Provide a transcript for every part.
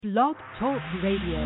Blog Talk Radio.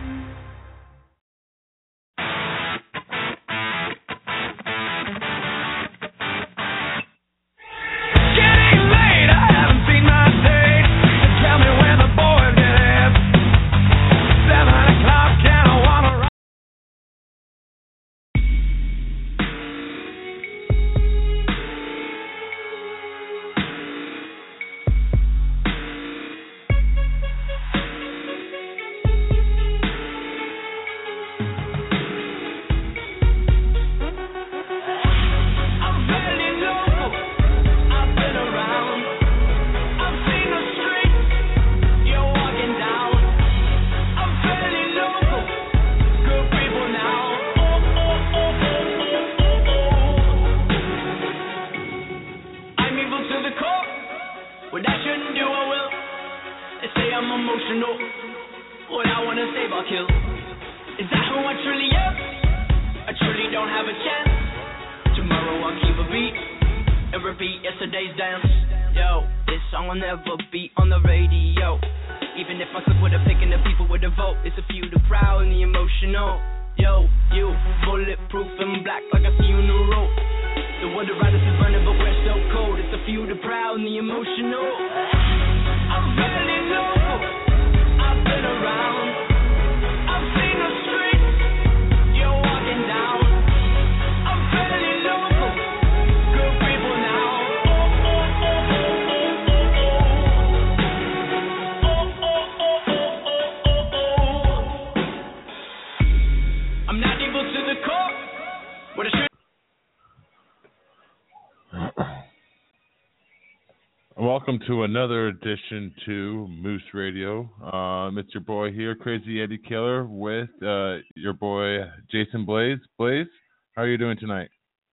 Welcome to another edition to Moose Radio. It's your boy here, Crazy Eddie Killer, with your boy Jason Blaze. Blaze, how are you doing tonight?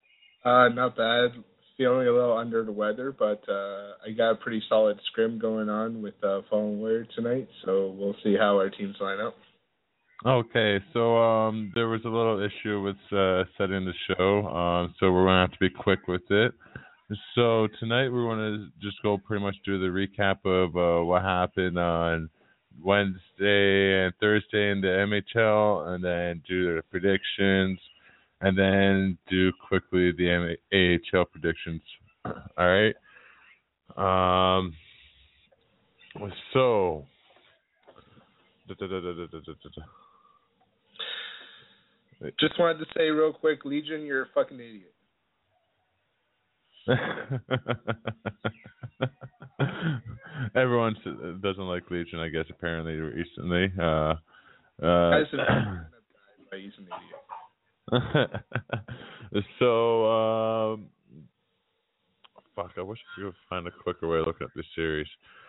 Not bad. Feeling a little under the weather, but I got a pretty solid scrim going on with Fallen Warrior tonight, so we'll see how our teams line up. Okay, so there was a little issue with setting the show, so we're going to have to be quick with it. So tonight we want to just go pretty much do the recap of what happened on Wednesday and Thursday in the MHL, and then do the predictions, and then do quickly the AHL predictions. All right. So. Just wanted to say real quick, Legion, you're a fucking idiot. Everyone doesn't like Legion, I guess, apparently, recently. He's an idiot. So, fuck, I wish I could find a quicker way to look at this series.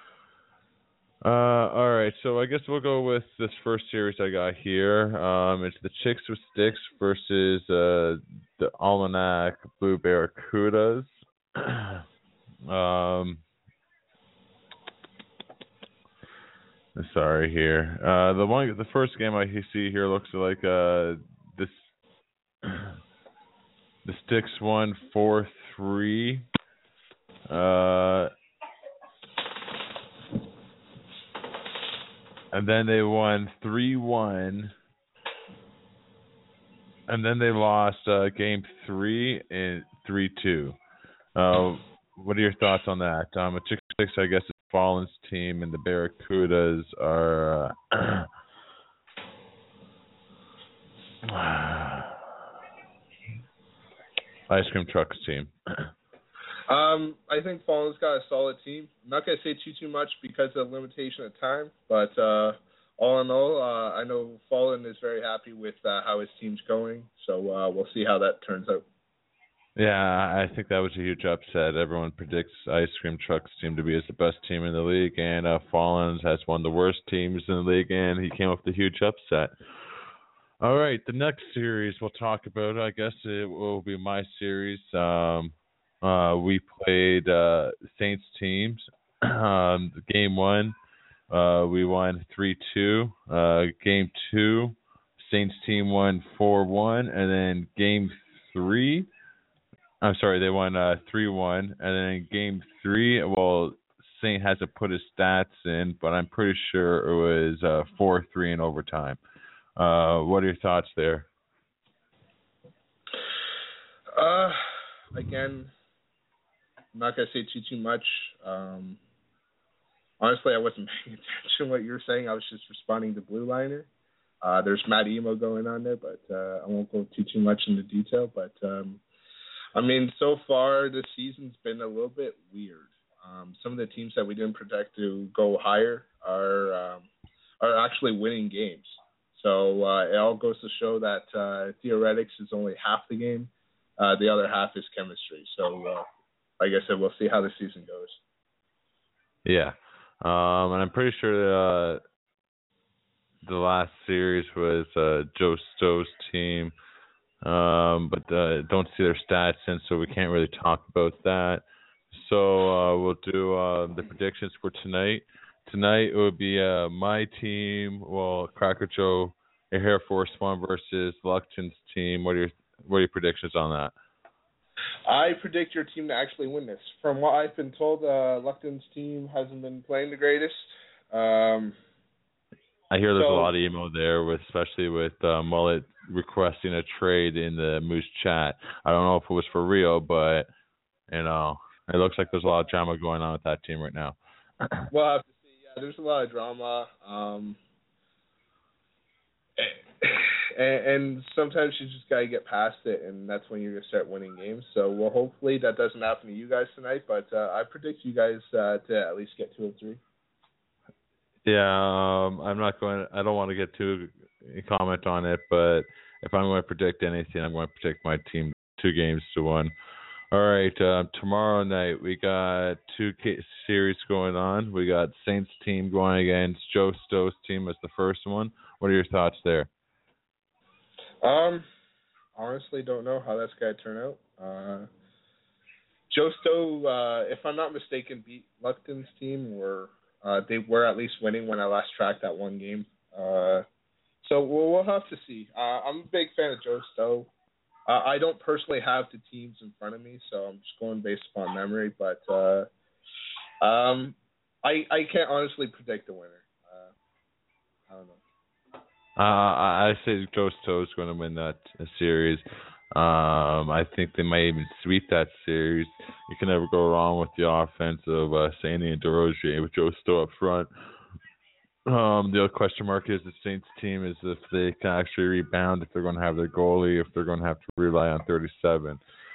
All right, so I guess we'll go with this first series I got here. It's the Chicks with Sticks versus the Almanac Blue Barracudas. Sorry here. The first game I see here looks like this. The Sticks won 4-3. And then they won 3-1. And then they lost game 3 and 3-2. What are your thoughts on that? A Chicks Sticks, I guess, is Fallen's team, and the Barracudas are Ice Cream Truck's team. I think Fallen's got a solid team. I'm not going to say too much because of the limitation of time, but all in all, I know Fallen is very happy with how his team's going, so we'll see how that turns out. Yeah, I think that was a huge upset. Everyone predicts Ice Cream Truck's team to be the best team in the league, and Fallen's has one of the worst teams in the league, and he came up with a huge upset. All right, the next series we'll talk about, I guess it will be my series. We played Saints teams. Game 1, we won 3-2. Game 2, Saints team won 4-1. And then Game 3, I'm sorry, they won 3-1. And then Game 3, Saint hasn't put his stats in, but I'm pretty sure it was 4-3 in overtime. What are your thoughts there? Again, I'm not gonna say too much. Honestly, I wasn't paying attention to what you were saying. I was just responding to Blue Liner. There's Matt Emo going on there, but I won't go too much into detail. But I mean, so far this season's been a little bit weird. Some of the teams that we didn't predict to go higher are actually winning games. So it all goes to show that theoretics is only half the game. The other half is chemistry. So, like I said, we'll see how the season goes. Yeah. And I'm pretty sure the last series was Joe Stowe's team. But don't see their stats in, so we can't really talk about that. So we'll do the predictions for tonight. Tonight it would be my team, Cracker Joe, Air Force One versus Luckton's team. What are your predictions on that? I predict your team to actually win this. From what I've been told, Luckton's team hasn't been playing the greatest. I hear there's a lot of emo there, especially with Mullet requesting a trade in the Moose chat. I don't know if it was for real, but it looks like there's a lot of drama going on with that team right now. We'll have to see. Yeah, there's a lot of drama. And sometimes you just gotta get past it, and that's when you're gonna start winning games. So, hopefully that doesn't happen to you guys tonight. But I predict you guys to at least get 2 or 3. Yeah, I don't want to get too comment on it, but if I'm going to predict anything, I'm going to predict my team 2-1. All right, tomorrow night we got 2 series going on. We got Saints team going against Joe Stowe's team as the first one. What are your thoughts there? Honestly, don't know how that's going to turn out. Joe Stowe, if I'm not mistaken, beat Luckton's team, or they were at least winning when I last tracked that one game. So we'll have to see. I'm a big fan of Joe Stowe. I don't personally have the teams in front of me, so I'm just going based upon memory. But I can't honestly predict the winner. I don't know. I say Joe Stowe is going to win that series. I think they might even sweep that series. You can never go wrong with the offense of Sandy and DeRozier with Joe Stowe up front. The other question mark is the Saints team is if they can actually rebound, if they're going to have their goalie, if they're going to have to rely on 37.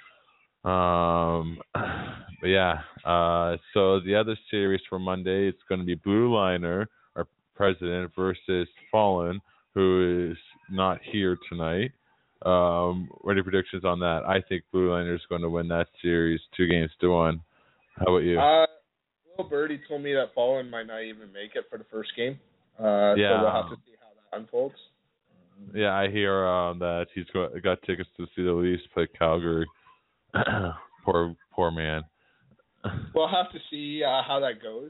But yeah, so the other series for Monday, it's going to be Blue Liner, our president, versus Fallen, who is not here tonight. What are your predictions on that? I think Blue Liner is going to win that series 2-1. How about you? Little Birdie told me that Fallen might not even make it for the first game. Yeah. So we'll have to see how that unfolds. Yeah, I hear that he's got tickets to see the Leafs play Calgary. Poor man. We'll have to see how that goes.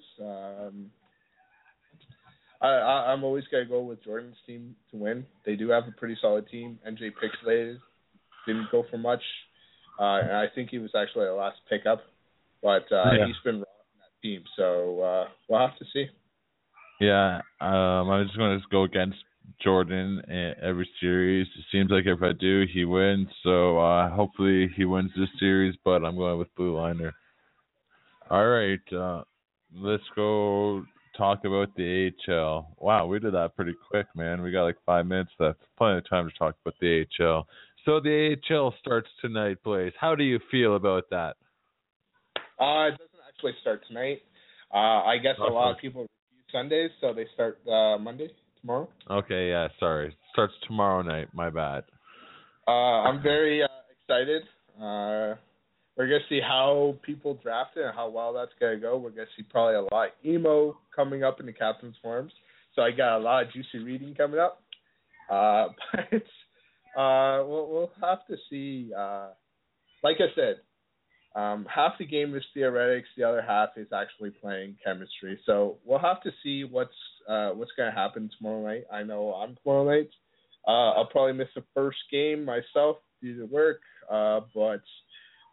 I'm always going to go with Jordan's team to win. They do have a pretty solid team. NJ Pixelated didn't go for much. And I think he was actually the last pickup. But he's been raw in that team. So we'll have to see. Yeah, I'm just going to go against Jordan in every series. It seems like if I do, he wins. So hopefully he wins this series, but I'm going with Blue Liner. All right, let's go talk about the AHL. Wow, we did that pretty quick, man. We got like 5 minutes left. Plenty of time to talk about the AHL. So the AHL starts tonight, Blaze. How do you feel about that? It doesn't actually start tonight. I guess a lot of people review Sundays, so they start Monday, tomorrow. Okay, yeah, sorry. It starts tomorrow night. My bad. I'm very excited. We're going to see how people draft it and how well that's going to go. We're going to see probably a lot of emo coming up in the captain's forums. So I got a lot of juicy reading coming up. But we'll have to see. Like I said, half the game is theoretics. The other half is actually playing chemistry. So we'll have to see what's going to happen tomorrow night. I know I'm tomorrow night. I'll probably miss the first game myself due to work. But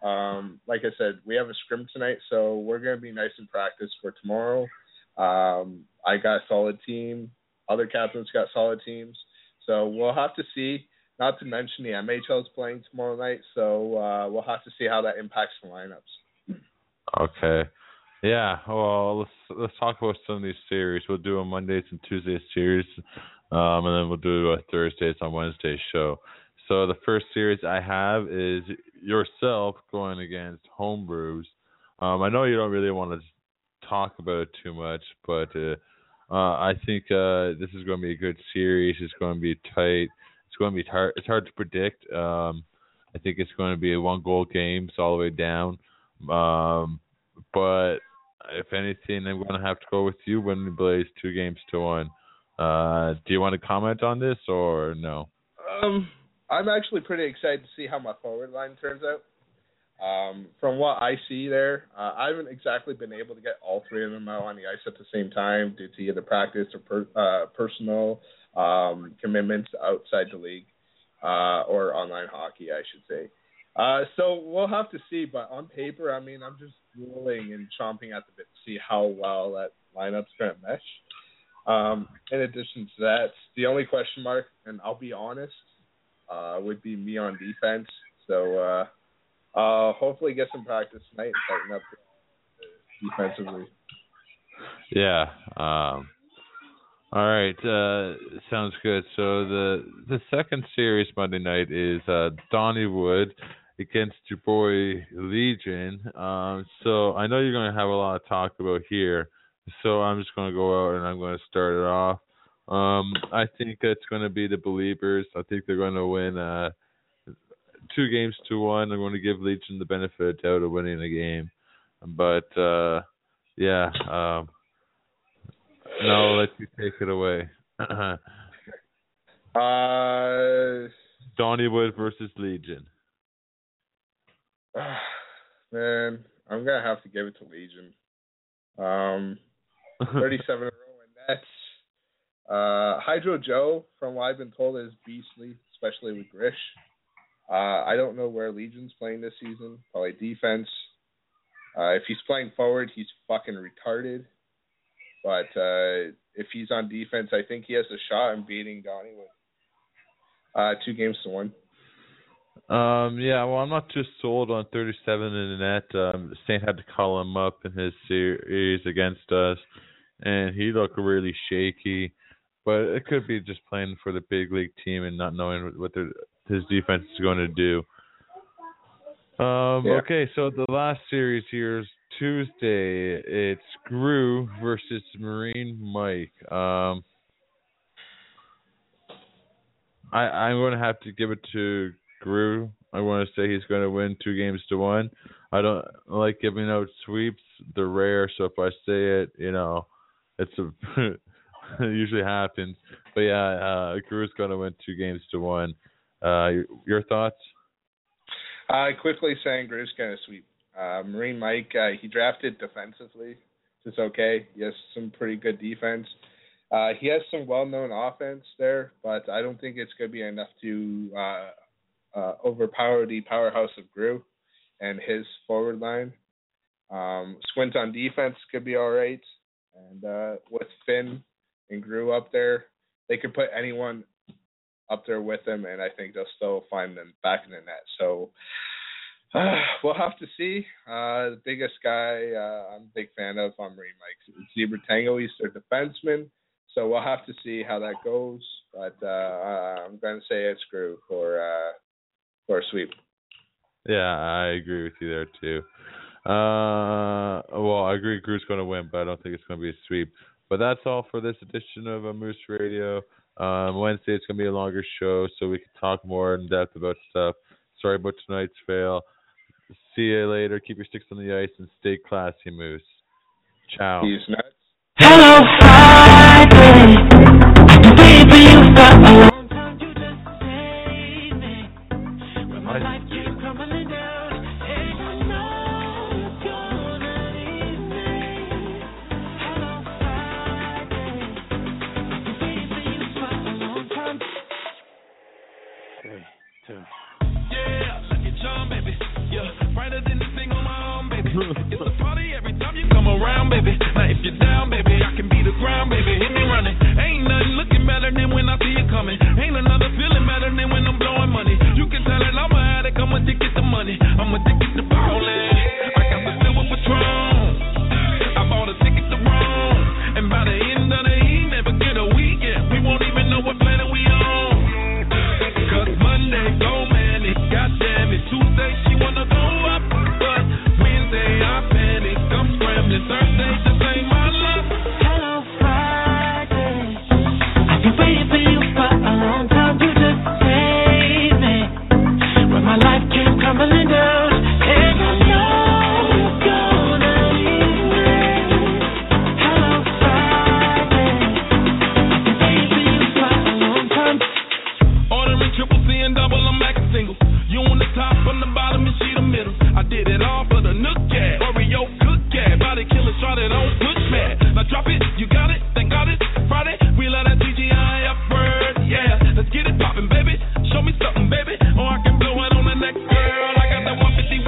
Like I said, we have a scrim tonight, so we're going to be nice in practice for tomorrow. I got a solid team. Other captains got solid teams. So we'll have to see. Not to mention the MHL is playing tomorrow night, so we'll have to see how that impacts the lineups. Okay. Yeah, well, let's talk about some of these series. We'll do a Mondays and Tuesdays series, and then we'll do a Thursdays on Wednesday show. So the first series I have is yourself going against Homebrews. I know you don't really want to talk about it too much, but I think this is going to be a good series. It's going to be tight. It's going to be hard. It's hard to predict. I think it's going to be a one-goal game, so all the way down. But if anything, I'm going to have to go with you, winning Blaze 2-1. Do you want to comment on this or no? I'm actually pretty excited to see how my forward line turns out. From what I see there, I haven't exactly been able to get all three of them out on the ice at the same time due to either practice or personal commitments outside the league or online hockey, I should say. So we'll have to see, but on paper, I mean, I'm just drooling and chomping at the bit to see how well that lineup's going to mesh. In addition to that, the only question mark, and I'll be honest, would be me on defense. So hopefully get some practice tonight and tighten up defensively. Yeah. All right. Sounds good. So the second series Monday night is Donnywood against your boy Legion. So I know you're going to have a lot of talk about here. So I'm just going to go out and I'm going to start it off. I think it's going to be the Believers. I think they're going to win 2-1. I'm going to give Legion the benefit of the doubt of winning the game. But, yeah. No, I'll let you take it away. Donnywood versus Legion. Man, I'm going to have to give it to Legion. 37 in a row, and that's Hydro Joe, from what I've been told, is beastly, especially with Grish. I don't know where Legion's playing this season. Probably defense. If he's playing forward, he's fucking retarded. But if he's on defense, I think he has a shot in beating Donnywood. 2-1. Yeah, well, I'm not too sold on 37 in the net. Saint had to call him up in his series against us, and he looked really shaky. But it could be just playing for the big league team and not knowing what his defense is going to do. Yeah. Okay, so the last series here is Tuesday. It's Gru versus Marine Mike. I'm going to have to give it to Gru. I want to say he's going to win 2-1. I don't like giving out sweeps. They're rare, so if I say it, it's it usually happens. But yeah, Gru's going to win 2-1. Your thoughts? Quickly saying Gru's going to sweep. Marine Mike, he drafted defensively. It's okay. He has some pretty good defense. He has some well-known offense there, but I don't think it's going to be enough to overpower the powerhouse of Gru and his forward line. Squint on defense could be all right. And with Finn and Gru up there, they could put anyone up there with them, and I think they'll still find them back in the net. So we'll have to see. The biggest guy I'm a big fan of on Marine Mike, Zebra Tango. He's their defenseman. So we'll have to see how that goes. But I'm going to say it's Gru for a sweep. Yeah, I agree with you there too. Well, I agree Gru's going to win, but I don't think it's going to be a sweep. But that's all for this edition of Moose Radio. Wednesday it's going to be a longer show, so we can talk more in depth about stuff. Sorry about tonight's fail. See you later. Keep your sticks on the ice and stay classy, Moose. Ciao. Peace, nuts. Hello, Friday. Baby, you got a long time to just save me. When my life keeps crumbling down, and I know you're gonna leave me. Hello, Friday. Baby, you got a long time. 3, 2. Yeah, look at John, baby. Yeah, brighter It's a party every time you come around, baby. Now if you're down, baby, I can be the ground, baby. Hit me running. Ain't nothing looking better than when I see you coming. Ain't another feeling better than when I'm blowing money. You can tell that I'm an addict, I'm addicted to money. I'm addicted to ballin'. I got the silver Patron. I bought a ticket to Rome. And by the end of the evening, never get a weekend. We won't even know what planet we on. Cause Monday go manic, goddamn it. Tuesday she wanna go up, but Wednesday I panic. I'm scrambling. Thursday just ain't my luck. Hello, Friday. I've been waiting for you for a long time to just save me. When my life came crumbling down, and I know you're gonna leave me. Hello, Friday. I've been waiting for you for a long time. Ordering triple C and double, I'm acting single. You on the top, on the bottom, and she the middle. I did it all for the Nook Cat, Oreo Cook Cat, body killer, shot it on push mat. Now drop it, you got it, thank God it's Friday. We let that TGI up word, yeah. Let's get it poppin', baby. Show me something, baby, or I can blow it on the next girl. I got that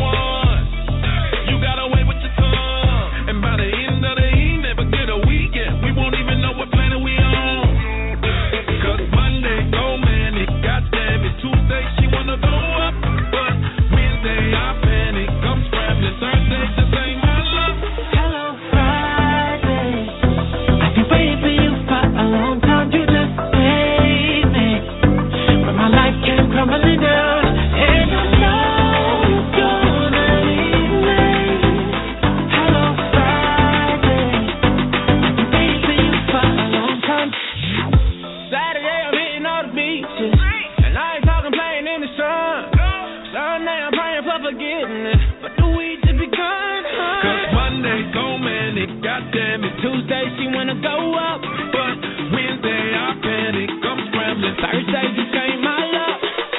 151. You got away with your tongue, and by the end of the evening, never get a weekend. We won't even know what planet we on. Cause Monday go manic, goddamn it. Tuesday she wanna go up, but Wednesday I panic. I'm scrambling. Thursday just ain't my luck. Hello, Friday. I've been waiting for you for a long time to just save me. When my life came crumbling down, and I know you're gonna leave me. Hello, Friday. I've been waiting for you for a long time. Saturday I'm hitting all the beaches, and I ain't talking playing in the sun. Sunday I'm praying for forgiveness, but the weed just begun. Cause Monday go manic, goddamn it. Tuesday she wanna go up, But Wednesday I panic. I'm scrambling. Thursday just ain't my luck.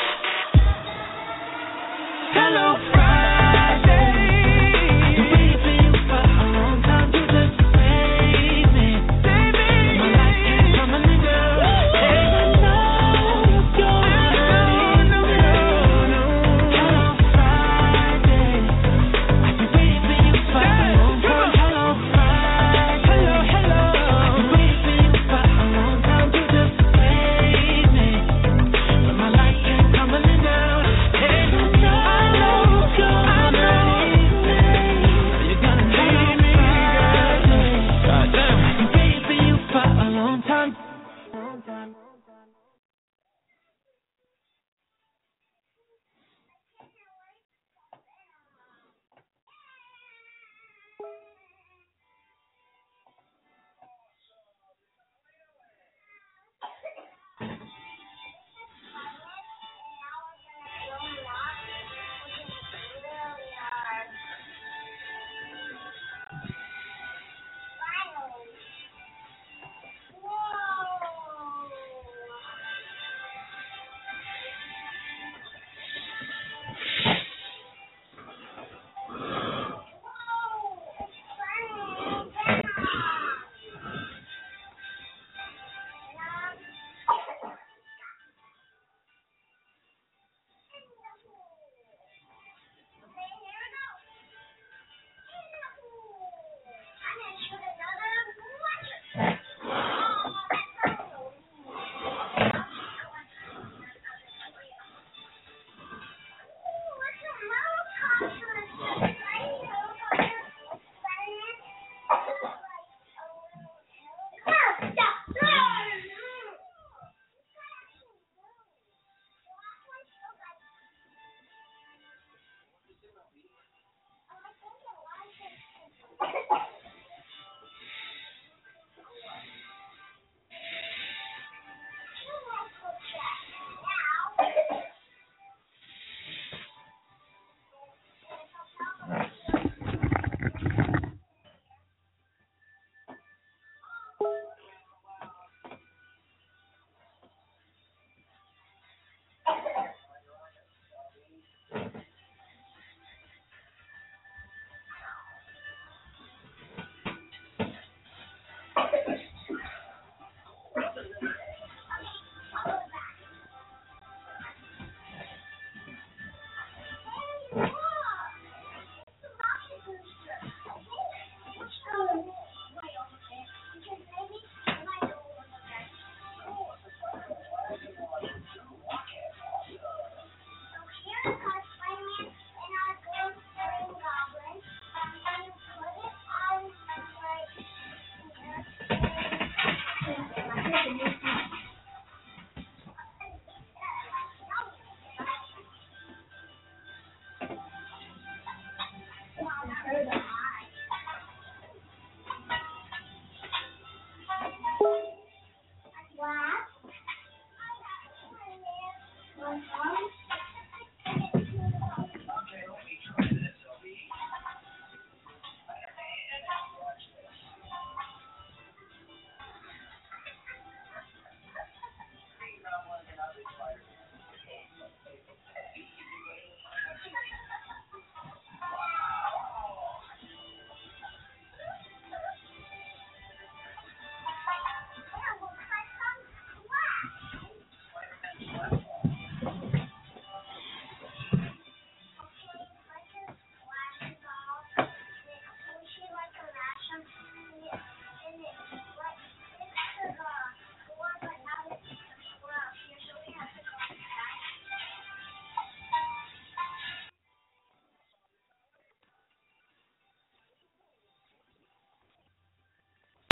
Hello, Friday. I've been waiting for you for a long time to just save me. My life keeps crumbling down, and I know you're gonna leave me. Hello, Friday. I've been waiting for you for a long time. Hello, Friday. I've been waiting for you for a long time to just save me. When my life keeps crumbling down, and I know you're gonna leave me. You're gonna leave me, girl. I've been waiting for you for a long time.